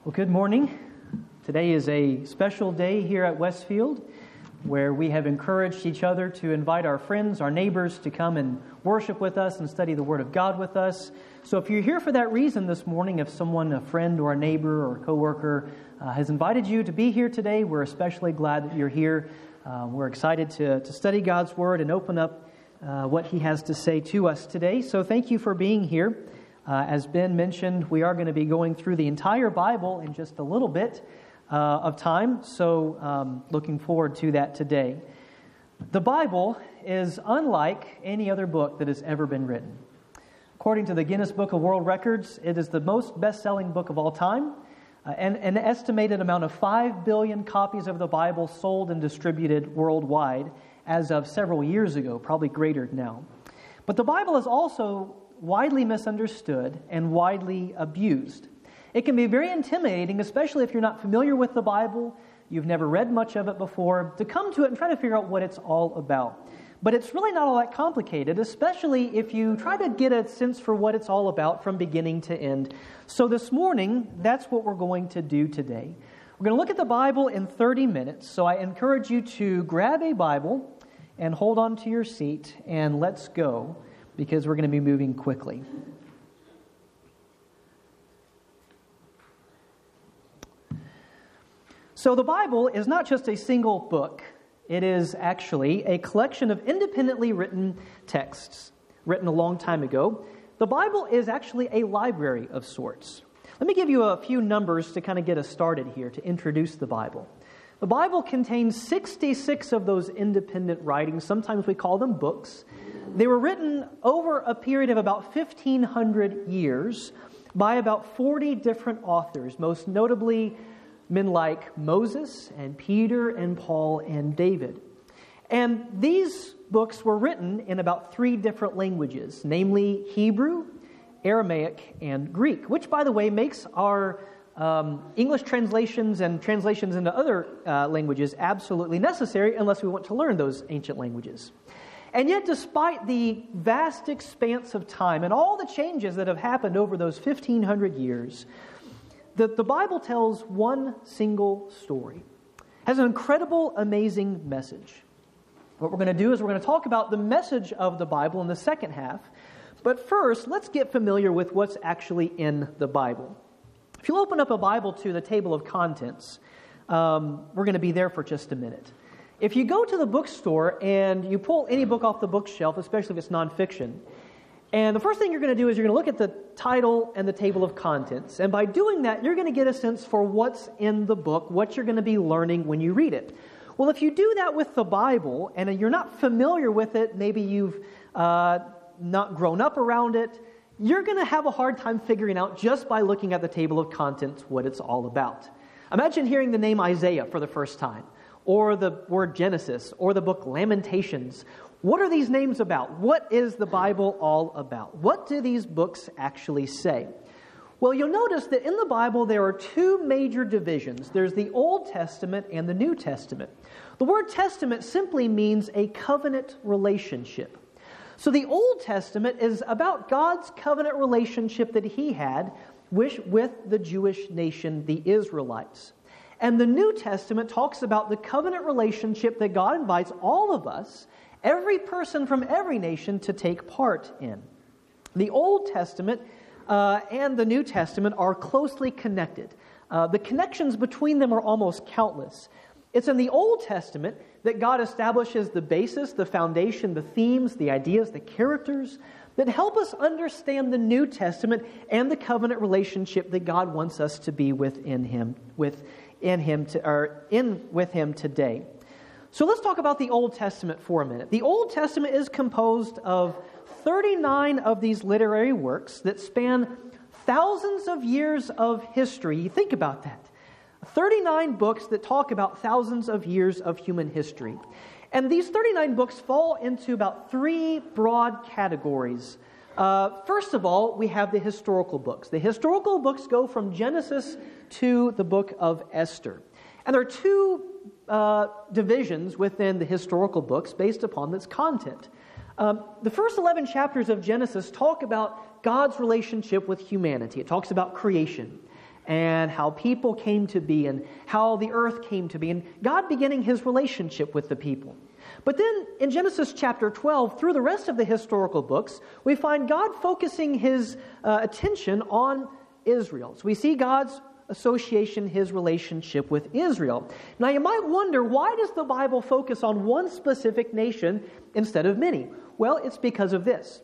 Well, good morning. Today is a special day here at Westfield where we have encouraged each other to invite our friends, our neighbors to come and worship with us and study the Word of God with us. So if you're here for that reason this morning, if someone, a friend or a neighbor or a coworker has invited you to be here today, we're especially glad that you're here. We're excited to study God's Word and open up what He has to say to us today. So thank you for being here. As Ben mentioned, we are going to be going through the entire Bible in just a little bit of time, so looking forward to that today. The Bible is unlike any other book that has ever been written. According to the Guinness Book of World Records, it is the most best-selling book of all time, and an estimated amount of 5 billion copies of the Bible sold and distributed worldwide as of several years ago, probably greater now. But the Bible is also widely misunderstood and widely abused. It can be very intimidating, especially if you're not familiar with the Bible, you've never read much of it before, to come to it and try to figure out what it's all about. But it's really not all that complicated, especially if you try to get a sense for what it's all about from beginning to end. So this morning, that's what we're going to do today. We're going to look at the Bible in 30 minutes, so I encourage you to grab a Bible and hold on to your seat, and let's go, because we're going to be moving quickly. So the Bible is not just a single book. It is actually a collection of independently written texts written a long time ago. The Bible is actually a library of sorts. Let me give you a few numbers to kind of get us started here to introduce the Bible. The Bible contains 66 of those independent writings. Sometimes we call them books. They were written over a period of about 1,500 years by about 40 different authors, most notably men like Moses and Peter and Paul and David. And these books were written in about 3 different languages, namely Hebrew, Aramaic, and Greek, which, by the way, makes our English translations and translations into other languages absolutely necessary unless we want to learn those ancient languages. And yet, despite the vast expanse of time and all the changes that have happened over those 1,500 years, the Bible tells one single story. It has an incredible, amazing message. What we're going to do is we're going to talk about the message of the Bible in the second half. But first, let's get familiar with what's actually in the Bible. If you'll open up a Bible to the table of contents, we're going to be there for just a minute. If you go to the bookstore and you pull any book off the bookshelf, especially if it's nonfiction, and the first thing you're going to do is you're going to look at the title and the table of contents. And by doing that, you're going to get a sense for what's in the book, what you're going to be learning when you read it. Well, if you do that with the Bible and you're not familiar with it, maybe you've not grown up around it, you're going to have a hard time figuring out just by looking at the table of contents what it's all about. Imagine hearing the name Isaiah for the first time, or the word Genesis, or the book Lamentations. What are these names about? What is the Bible all about? What do these books actually say? Well, you'll notice that in the Bible there are 2 major divisions. There's the Old Testament and the New Testament. The word testament simply means a covenant relationship. So the Old Testament is about God's covenant relationship that He had with the Jewish nation, the Israelites. And the New Testament talks about the covenant relationship that God invites all of us, every person from every nation, to take part in. The Old Testament and the New Testament are closely connected. The connections between them are almost countless. It's in the Old Testament that God establishes the basis, the foundation, the themes, the ideas, the characters that help us understand the New Testament and the covenant relationship that God wants us to be with Him today. So let's talk about the Old Testament for a minute. The Old Testament is composed of 39 of these literary works that span thousands of years of history. Think about that. 39 books that talk about thousands of years of human history. And these 39 books fall into about 3 broad categories. First of all, we have the historical books. The historical books go from Genesis to the book of Esther. And there are 2 divisions within the historical books based upon its content. The first 11 chapters of Genesis talk about God's relationship with humanity. It talks about creation. and how people came to be and how the earth came to be, and God beginning his relationship with the people. But then in Genesis chapter 12, through the rest of the historical books, we find God focusing his attention on Israel. So we see God's association, his relationship with Israel. Now you might wonder, why does the Bible focus on one specific nation instead of many? Well, it's because of this.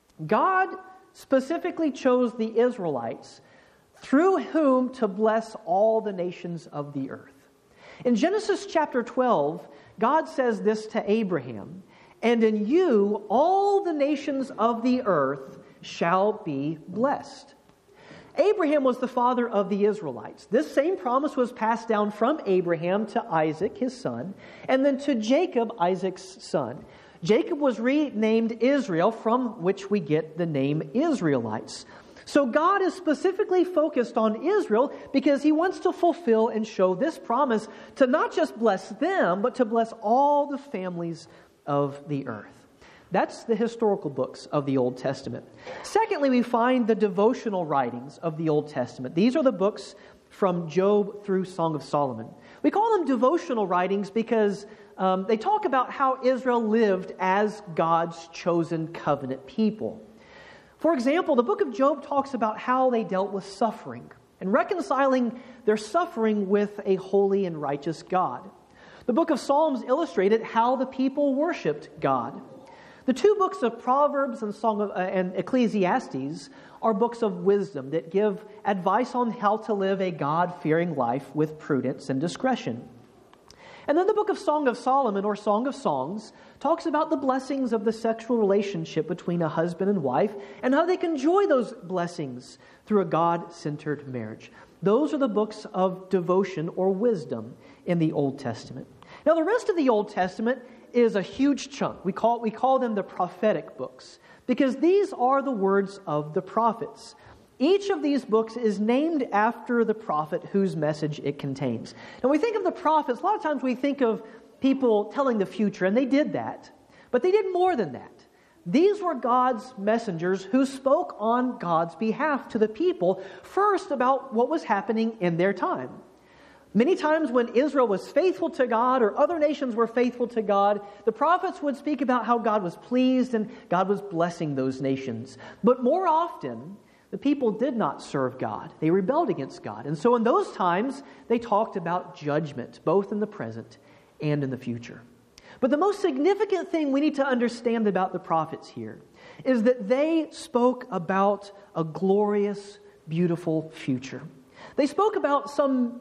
God specifically chose the Israelites through whom to bless all the nations of the earth. In Genesis chapter 12, God says this to Abraham, "And in you all the nations of the earth shall be blessed." Abraham was the father of the Israelites. This same promise was passed down from Abraham to Isaac, his son, and then to Jacob, Isaac's son. Jacob was renamed Israel, from which we get the name Israelites. So God is specifically focused on Israel because he wants to fulfill and show this promise to not just bless them, but to bless all the families of the earth. That's the historical books of the Old Testament. Secondly, we find the devotional writings of the Old Testament. These are the books from Job through Song of Solomon. We call them devotional writings because they talk about how Israel lived as God's chosen covenant people. For example, the book of Job talks about how they dealt with suffering and reconciling their suffering with a holy and righteous God. The book of Psalms illustrated how the people worshipped God. The two books of Proverbs and Ecclesiastes are books of wisdom that give advice on how to live a God-fearing life with prudence and discretion. And then the book of Song of Solomon, or Song of Songs, talks about the blessings of the sexual relationship between a husband and wife and how they can enjoy those blessings through a God-centered marriage. Those are the books of devotion or wisdom in the Old Testament. Now, the rest of the Old Testament is a huge chunk. We call them the prophetic books because these are the words of the prophets. Each of these books is named after the prophet whose message it contains. Now, when we think of the prophets, a lot of times we think of people telling the future, and they did that. But they did more than that. These were God's messengers who spoke on God's behalf to the people, first about what was happening in their time. Many times when Israel was faithful to God or other nations were faithful to God, the prophets would speak about how God was pleased and God was blessing those nations. But more often, the people did not serve God. They rebelled against God. And so in those times, they talked about judgment, both in the present and in the future. But the most significant thing we need to understand about the prophets here is that they spoke about a glorious, beautiful future. They spoke about some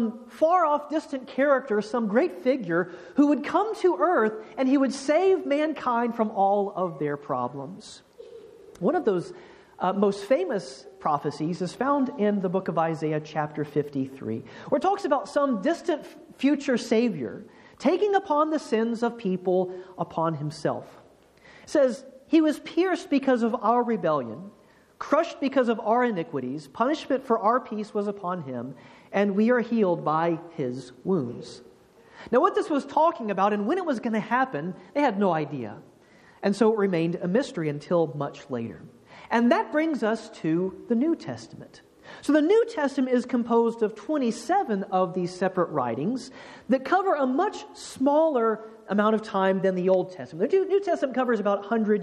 far-off distant character, some great figure who would come to earth and he would save mankind from all of their problems. One of those most famous prophecies is found in the book of Isaiah chapter 53, where it talks about some distant future Savior taking upon the sins of people upon himself. It says, "He was pierced because of our rebellion, crushed because of our iniquities. Punishment for our peace was upon him, and we are healed by his wounds." Now, what this was talking about and when it was going to happen, they had no idea. And so it remained a mystery until much later. And that brings us to the New Testament. So the New Testament is composed of 27 of these separate writings that cover a much smaller amount of time than the Old Testament. The New Testament covers about 100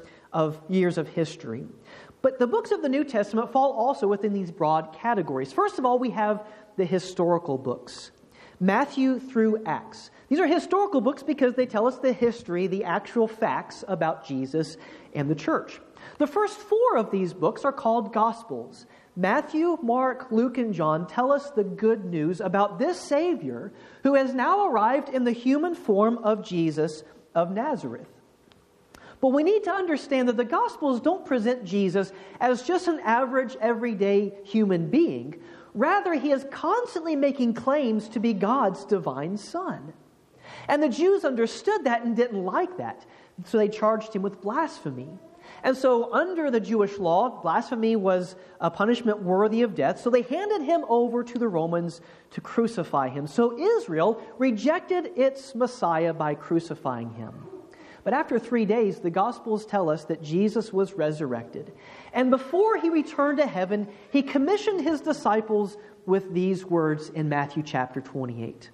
years of history. But the books of the New Testament fall also within these broad categories. First of all, we have the historical books, Matthew through Acts. These are historical books because they tell us the history, the actual facts about Jesus and the church. The first 4 of these books are called Gospels. Matthew, Mark, Luke, and John tell us the good news about this Savior who has now arrived in the human form of Jesus of Nazareth. But we need to understand that the Gospels don't present Jesus as just an average, everyday human being. Rather, he is constantly making claims to be God's divine Son. And the Jews understood that and didn't like that. So they charged him with blasphemy. And so under the Jewish law, blasphemy was a punishment worthy of death. So they handed him over to the Romans to crucify him. So Israel rejected its Messiah by crucifying him. But after 3 days, the Gospels tell us that Jesus was resurrected. And before he returned to heaven, he commissioned his disciples with these words in Matthew chapter 28.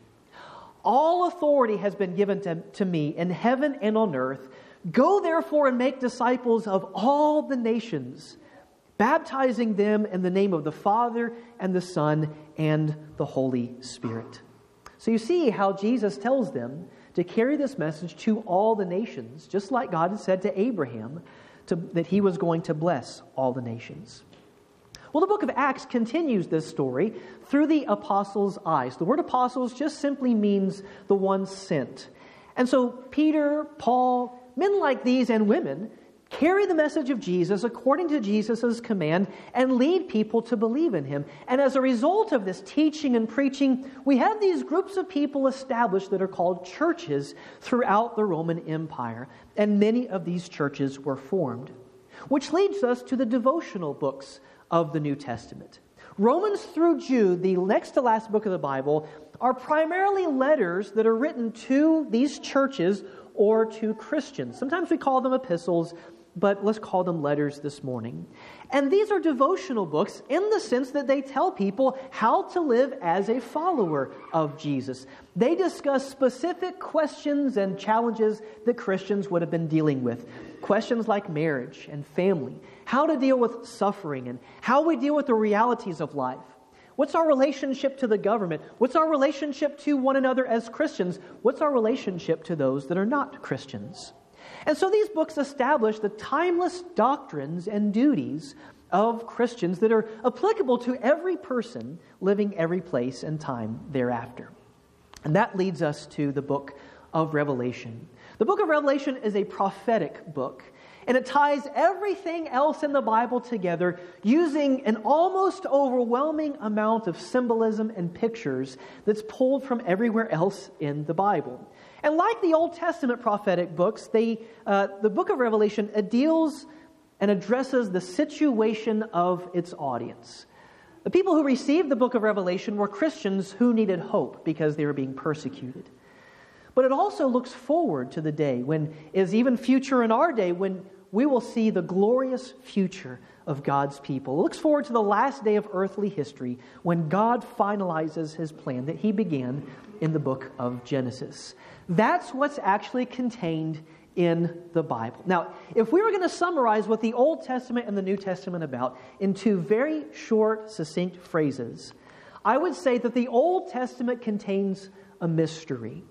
All authority has been given to me in heaven and on earth. Go therefore and make disciples of all the nations, baptizing them in the name of the Father and the Son and the Holy Spirit. So you see how Jesus tells them to carry this message to all the nations, just like God had said to Abraham that he was going to bless all the nations. Well, the book of Acts continues this story through the apostles' eyes. The word apostles just simply means the ones sent. And so Peter, Paul, men like these and women carry the message of Jesus according to Jesus' command and lead people to believe in him. And as a result of this teaching and preaching, we have these groups of people established that are called churches throughout the Roman Empire. And many of these churches were formed. Which leads us to the devotional books of the New Testament. Romans through Jude, the next to last book of the Bible, are primarily letters that are written to these churches or to Christians. Sometimes we call them epistles, but let's call them letters this morning. And these are devotional books in the sense that they tell people how to live as a follower of Jesus. They discuss specific questions and challenges that Christians would have been dealing with. Questions like marriage and family, how to deal with suffering, and how we deal with the realities of life. What's our relationship to the government? What's our relationship to one another as Christians? What's our relationship to those that are not Christians? And so these books establish the timeless doctrines and duties of Christians that are applicable to every person living every place and time thereafter. And that leads us to the book of Revelation. The book of Revelation is a prophetic book, and it ties everything else in the Bible together using an almost overwhelming amount of symbolism and pictures that's pulled from everywhere else in the Bible. And like the Old Testament prophetic books, the book of Revelation deals and addresses the situation of its audience. The people who received the book of Revelation were Christians who needed hope because they were being persecuted. But it also looks forward to the day when is even future in our day when we will see the glorious future of God's people. It looks forward to the last day of earthly history when God finalizes his plan that he began in the book of Genesis. That's what's actually contained in the Bible. Now, if we were going to summarize what the Old Testament and the New Testament about in two very short, succinct phrases, I would say that the Old Testament contains a mystery.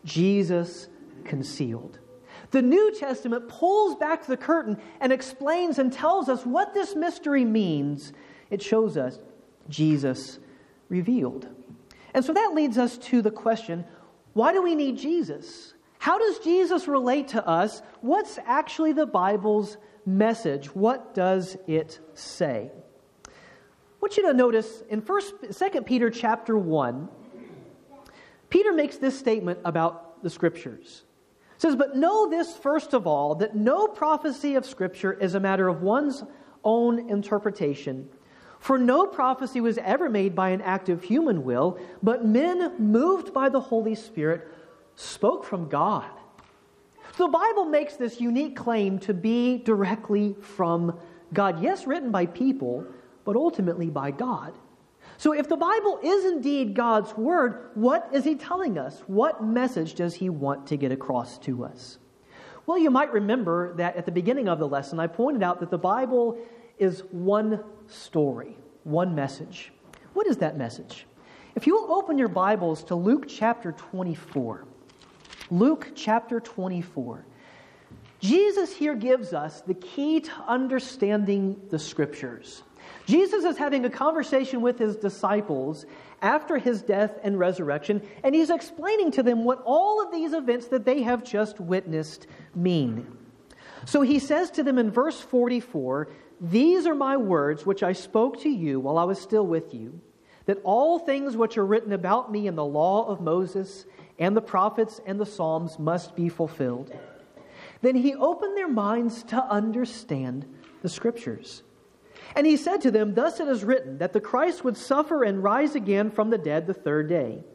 Jesus concealed. The New Testament pulls back the curtain and explains and tells us what this mystery means. It shows us Jesus revealed. And so that leads us to the question, why do we need Jesus? How does Jesus relate to us? What's actually the Bible's message? What does it say? I want you to notice in 2 Peter chapter 1, Peter makes this statement about the Scriptures. It says, "But know this first of all, that no prophecy of Scripture is a matter of one's own interpretation. For no prophecy was ever made by an act of human will, but men moved by the Holy Spirit spoke from God." So the Bible makes this unique claim to be directly from God. Yes, written by people, but ultimately by God. So if the Bible is indeed God's Word, what is He telling us? What message does He want to get across to us? Well, you might remember that at the beginning of the lesson, I pointed out that the Bible is one story, one message. What is that message? If you will open your Bibles to Luke chapter 24. Luke chapter 24. Jesus here gives us the key to understanding the Scriptures. Jesus is having a conversation with his disciples after his death and resurrection, and he's explaining to them what all of these events that they have just witnessed mean. So he says to them in verse 44, "These are my words which I spoke to you while I was still with you, that all things which are written about me in the law of Moses and the prophets and the Psalms must be fulfilled." Then he opened their minds to understand the Scriptures. And he said to them, "Thus it is written, that the Christ would suffer and rise again from the dead the third day,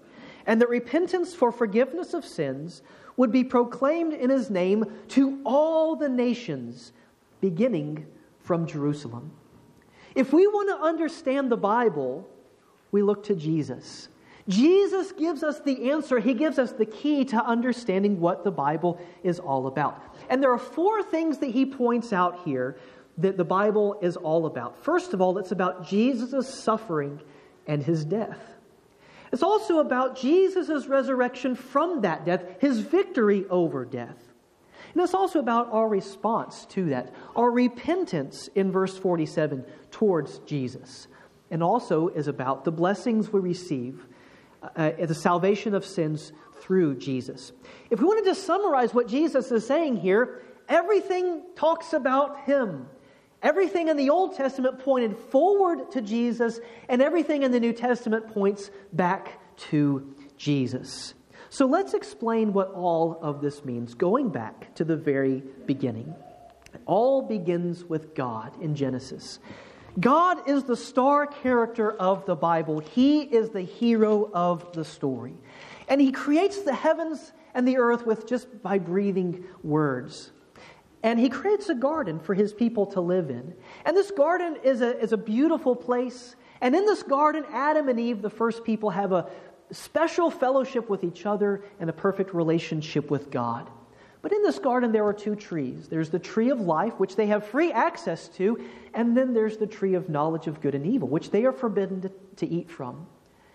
and that repentance for forgiveness of sins would be proclaimed in his name to all the nations, beginning from Jerusalem. If we want to understand the Bible, we look to Jesus. Jesus gives us the answer. He gives us the key to understanding what the Bible is all about. And there are 4 things that he points out here that the Bible is all about. First of all, it's about Jesus' suffering and his death. It's also about Jesus' resurrection from that death, his victory over death. And it's also about our response to that, our repentance in verse 47 towards Jesus. And also is about the blessings we receive, the salvation of sins through Jesus. If we wanted to summarize what Jesus is saying here, everything talks about him. Everything in the Old Testament pointed forward to Jesus, and everything in the New Testament points back to Jesus. So let's explain what all of this means, going back to the very beginning. It all begins with God in Genesis. God is the star character of the Bible. He is the hero of the story. And he creates the heavens and the earth with just by breathing words. And he creates a garden for his people to live in. And this garden is a beautiful place. And in this garden, Adam and Eve, the first people, have a special fellowship with each other and a perfect relationship with God. But in this garden, there are 2 trees. There's the tree of life, which they have free access to, and then there's the tree of knowledge of good and evil, which they are forbidden to eat from.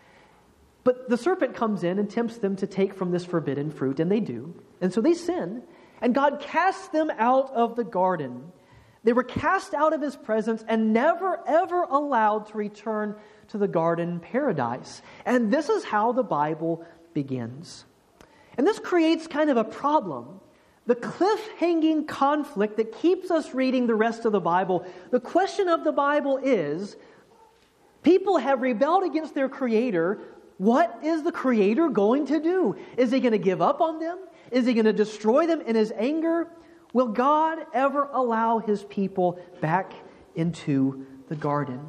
But the serpent comes in and tempts them to take from this forbidden fruit, and they do. And so they sin, and God casts them out of the garden. They were cast out of his presence and never, ever allowed to return to the garden paradise. And this is how the Bible begins. And this creates kind of a problem. The cliff-hanging conflict that keeps us reading the rest of the Bible. The question of the Bible is, people have rebelled against their Creator. What is the Creator going to do? Is he going to give up on them? Is he going to destroy them in his anger? Will God ever allow his people back into the garden?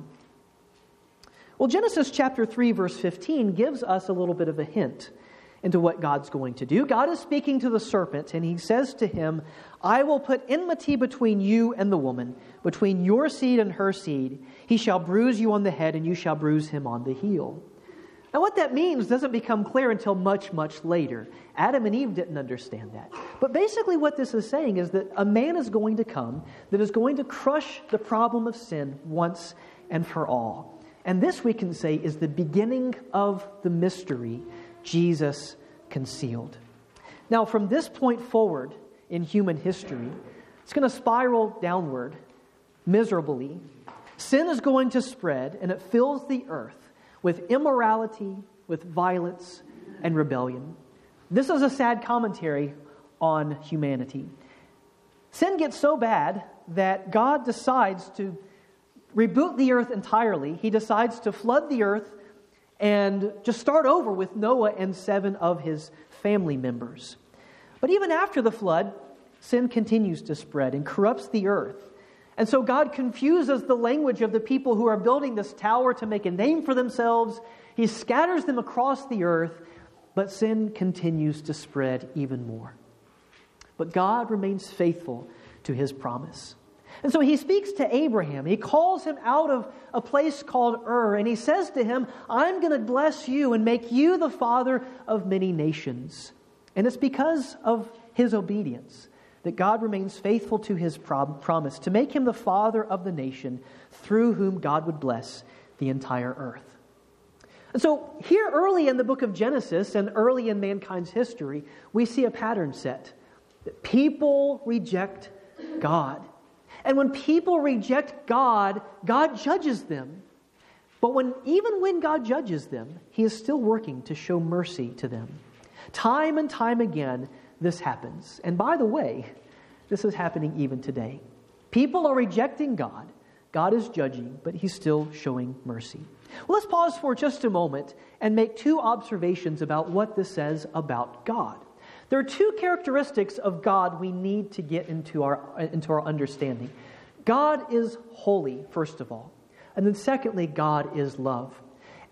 Well, Genesis chapter 3, verse 15 gives us a little bit of a hint into what God's going to do. God is speaking to the serpent, and he says to him, I will put enmity between you and the woman, between your seed and her seed. He shall bruise you on the head, and you shall bruise him on the heel. Now, what that means doesn't become clear until much, much later. Adam and Eve didn't understand that. But basically what this is saying is that a man is going to come that is going to crush the problem of sin once and for all. And this, we can say, is the beginning of the mystery Jesus concealed. Now, from this point forward in human history, it's going to spiral downward miserably. Sin is going to spread, and it fills the earth with immorality, with violence, and rebellion. This is a sad commentary on humanity. Sin gets so bad that God decides to reboot the earth entirely. He decides to flood the earth and just start over with Noah and 7 of his family members. But even after the flood, sin continues to spread and corrupts the earth. And so God confuses the language of the people who are building this tower to make a name for themselves. He scatters them across the earth, but sin continues to spread even more. But God remains faithful to his promise. And so he speaks to Abraham. He calls him out of a place called Ur, and he says to him, I'm going to bless you and make you the father of many nations. And it's because of his obedience that God remains faithful to his promise to make him the father of the nation through whom God would bless the entire earth. And so here early in the book of Genesis and early in mankind's history, we see a pattern set. That people reject God. And when people reject God, God judges them. But even when God judges them, he is still working to show mercy to them. Time and time again, this happens. And by the way, this is happening even today. People are rejecting God. God is judging, but he's still showing mercy. Well, let's pause for just a moment and make 2 observations about what this says about God. There are 2 characteristics of God we need to get into our understanding. God is holy, first of all. And then secondly, God is love.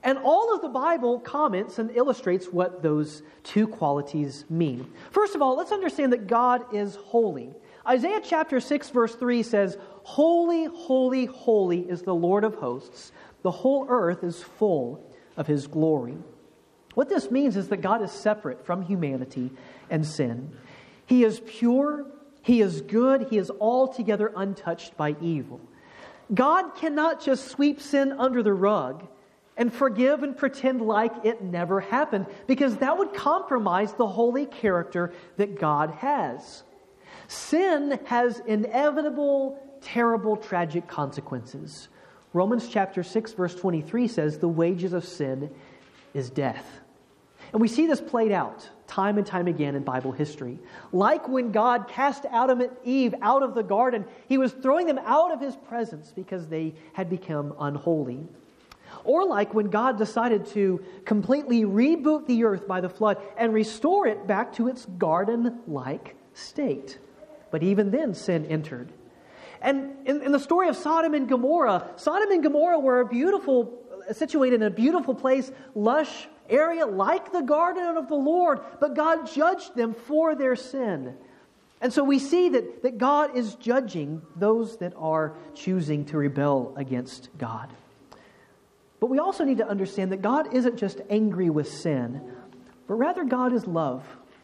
And all of the Bible comments and illustrates what those two qualities mean. First of all, let's understand that God is holy. Isaiah chapter 6 verse 3 says, "Holy, holy, holy is the Lord of hosts. The whole earth is full of His glory." What this means is that God is separate from humanity and sin. He is pure, He is good, He is altogether untouched by evil. God cannot just sweep sin under the rug and forgive and pretend like it never happened, because that would compromise the holy character that God has. Sin has inevitable, terrible, tragic consequences. Romans chapter 6 verse 23 says, "The wages of sin is death." And we see this played out time and time again in Bible history. Like when God cast Adam and Eve out of the garden, He was throwing them out of His presence because they had become unholy. Or like when God decided to completely reboot the earth by the flood and restore it back to its garden-like state. But even then, sin entered. And in the story of Sodom and Gomorrah were situated in a beautiful place, lush area like the garden of the Lord, but God judged them for their sin. And so we see that God is judging those that are choosing to rebel against God. But we also need to understand that God isn't just angry with sin, but rather God is love.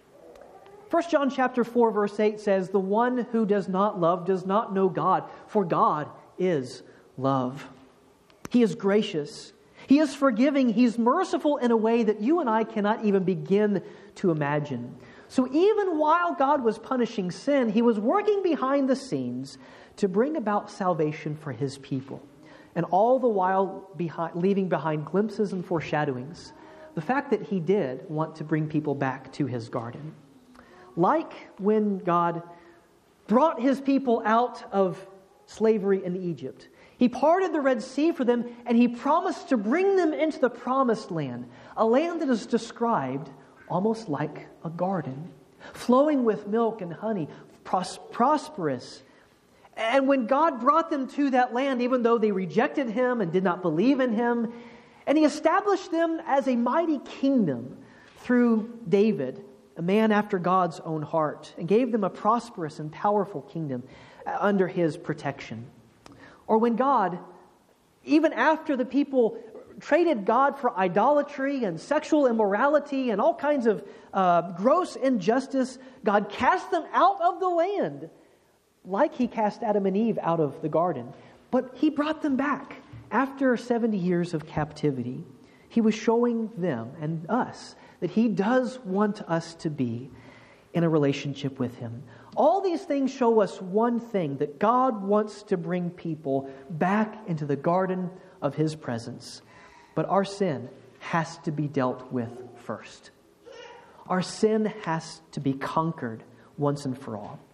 1 John chapter 4 verse 8 says, "The one who does not love does not know God, for God is love." He is gracious. He is forgiving. He's merciful in a way that you and I cannot even begin to imagine. So even while God was punishing sin, He was working behind the scenes to bring about salvation for His people. And all the while leaving behind glimpses and foreshadowings, the fact that He did want to bring people back to His garden. Like when God brought His people out of slavery in Egypt. He parted the Red Sea for them, and He promised to bring them into the promised land, a land that is described almost like a garden, flowing with milk and honey, prosperous. And when God brought them to that land, even though they rejected Him and did not believe in Him, and He established them as a mighty kingdom through David, a man after God's own heart, and gave them a prosperous and powerful kingdom under His protection. Or when God, even after the people traded God for idolatry and sexual immorality and all kinds of gross injustice, God cast them out of the land, like He cast Adam and Eve out of the garden. But He brought them back after 70 years of captivity. He was showing them and us that He does want us to be in a relationship with Him. All these things show us one thing, that God wants to bring people back into the garden of His presence. But our sin has to be dealt with first. Our sin has to be conquered once and for all.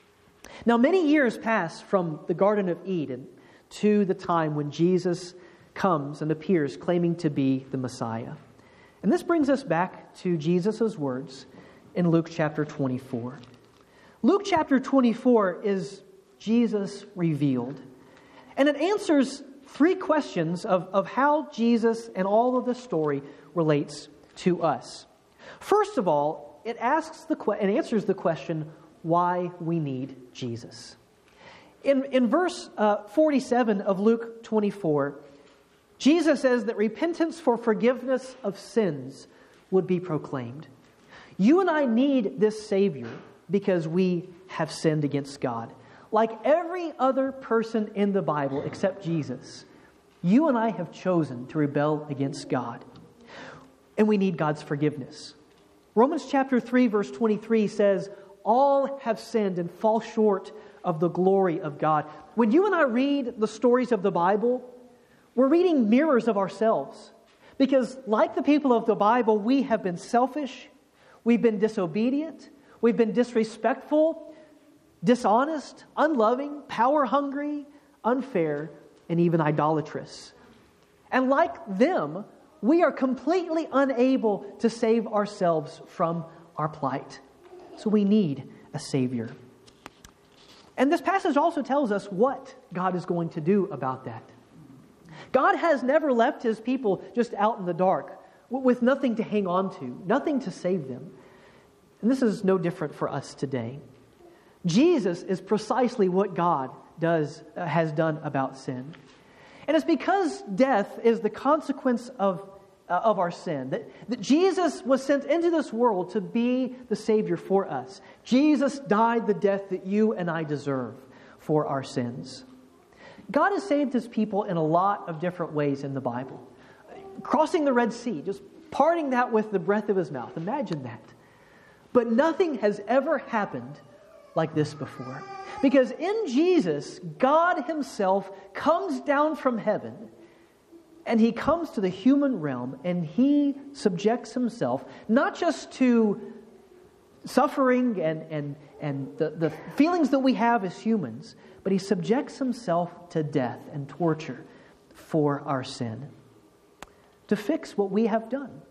Now, many years pass from the Garden of Eden to the time when Jesus comes and appears claiming to be the Messiah. And this brings us back to Jesus' words in Luke chapter 24. Luke chapter 24 is Jesus revealed. And it answers three questions of how Jesus and all of the story relates to us. First of all, it answers the question why we need Jesus. In verse 47 of Luke 24, Jesus says that repentance for forgiveness of sins would be proclaimed. You and I need this Savior because we have sinned against God. Like every other person in the Bible except Jesus, you and I have chosen to rebel against God. And we need God's forgiveness. Romans chapter 3 verse 23 says, all have sinned and fall short of the glory of God. When you and I read the stories of the Bible, we're reading mirrors of ourselves. Because like the people of the Bible, we have been selfish, we've been disobedient, we've been disrespectful, dishonest, unloving, power-hungry, unfair, and even idolatrous. And like them, we are completely unable to save ourselves from our plight. So we need a Savior. And this passage also tells us what God is going to do about that. God has never left His people just out in the dark with nothing to hang on to, nothing to save them. And this is no different for us today. Jesus is precisely what God has done about sin. And it's because death is the consequence of our sin, that Jesus was sent into this world to be the Savior for us. Jesus died the death that you and I deserve for our sins. God has saved His people in a lot of different ways in the Bible. Crossing the Red Sea, just parting that with the breath of His mouth. Imagine that. But nothing has ever happened like this before. Because in Jesus, God Himself comes down from heaven, and He comes to the human realm, and He subjects Himself not just to suffering and the feelings that we have as humans, but He subjects Himself to death and torture for our sin, to fix what we have done.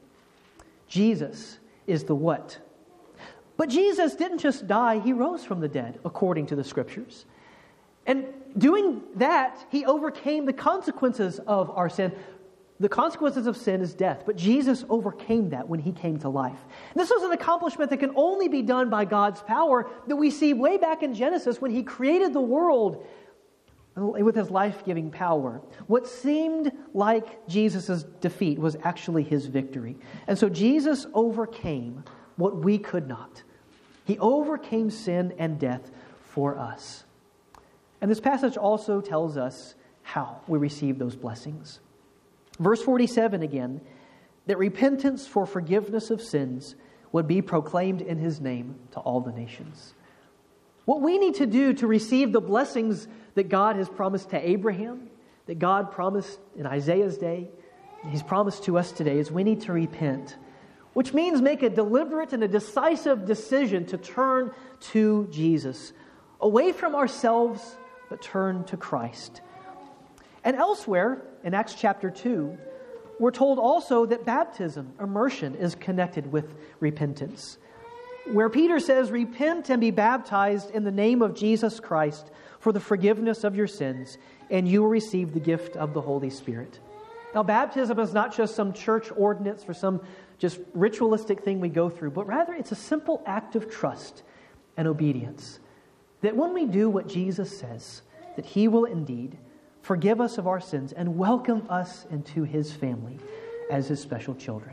Jesus is the what. But Jesus didn't just die, He rose from the dead, according to the Scriptures. And doing that, He overcame the consequences of our sin. The consequences of sin is death, but Jesus overcame that when He came to life. And this was an accomplishment that can only be done by God's power that we see way back in Genesis when He created the world with His life-giving power. What seemed like Jesus' defeat was actually His victory. And so Jesus overcame what we could not. He overcame sin and death for us. And this passage also tells us how we receive those blessings. Verse 47 again, that repentance for forgiveness of sins would be proclaimed in His name to all the nations. What we need to do to receive the blessings that God has promised to Abraham, that God promised in Isaiah's day, He's promised to us today, is we need to repent, which means make a deliberate and a decisive decision to turn to Jesus, away from ourselves, but turn to Christ. And elsewhere, in Acts chapter 2, we're told also that baptism, immersion, is connected with repentance, where Peter says, "Repent and be baptized in the name of Jesus Christ for the forgiveness of your sins, and you will receive the gift of the Holy Spirit." Now, baptism is not just some church ordinance or some just ritualistic thing we go through, but rather it's a simple act of trust and obedience. That when we do what Jesus says, that He will indeed forgive us of our sins and welcome us into His family as His special children.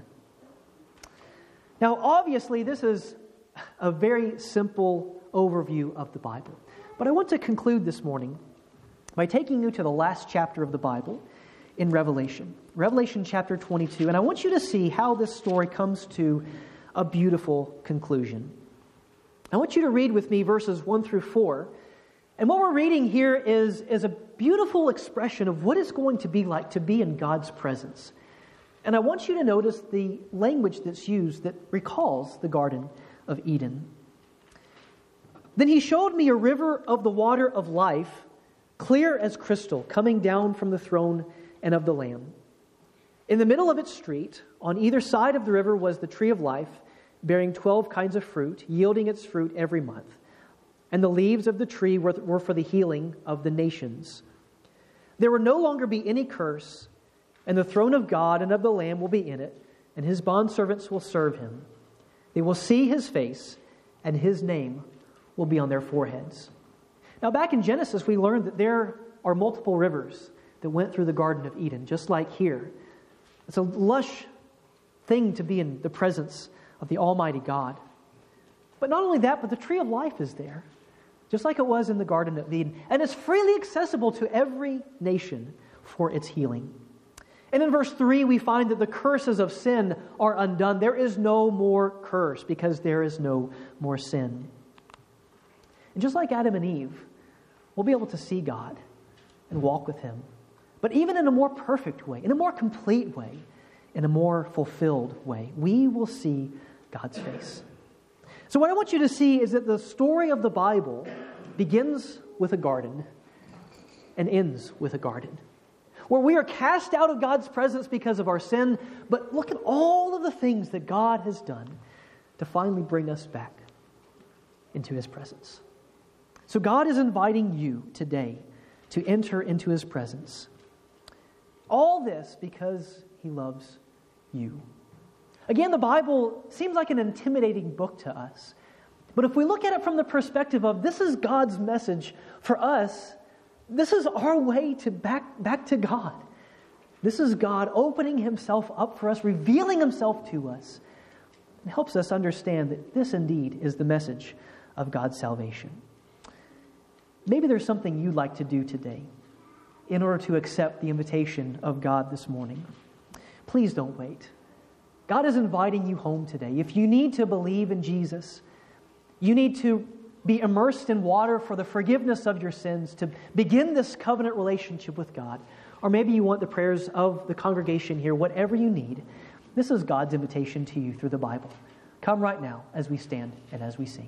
Now, obviously, this is a very simple overview of the Bible. But I want to conclude this morning by taking you to the last chapter of the Bible in Revelation. Revelation chapter 22. And I want you to see how this story comes to a beautiful conclusion. I want you to read with me verses 1 through 4. And what we're reading here is a beautiful expression of what it's going to be like to be in God's presence. And I want you to notice the language that's used that recalls the Garden of Eden. "Then He showed me a river of the water of life, clear as crystal, coming down from the throne and of the Lamb. In the middle of its street, on either side of the river, was the tree of life, bearing 12 kinds of fruit, yielding its fruit every month. And the leaves of the tree were for the healing of the nations. There will no longer be any curse, and the throne of God and of the Lamb will be in it, and His bondservants will serve Him. They will see His face, and His name will be on their foreheads." Now, back in Genesis, we learned that there are multiple rivers that went through the Garden of Eden, just like here. It's a lush thing to be in the presence of the Almighty God. But not only that, but the tree of life is there, just like it was in the Garden of Eden. And it's freely accessible to every nation for its healing. And in verse 3, we find that the curses of sin are undone. There is no more curse because there is no more sin. And just like Adam and Eve, we'll be able to see God and walk with Him. But even in a more perfect way, in a more complete way, in a more fulfilled way, we will see God's face. So what I want you to see is that the story of the Bible begins with a garden and ends with a garden, where we are cast out of God's presence because of our sin, but look at all of the things that God has done to finally bring us back into His presence. So God is inviting you today to enter into His presence. All this because He loves you. Again, the Bible seems like an intimidating book to us. But if we look at it from the perspective of this is God's message for us, this is our way to back to God. This is God opening Himself up for us, revealing Himself to us. It helps us understand that this indeed is the message of God's salvation. Maybe there's something you'd like to do today in order to accept the invitation of God this morning. Please don't wait. God is inviting you home today. If you need to believe in Jesus, you need to be immersed in water for the forgiveness of your sins, to begin this covenant relationship with God. Or maybe you want the prayers of the congregation here, whatever you need. This is God's invitation to you through the Bible. Come right now as we stand and as we sing.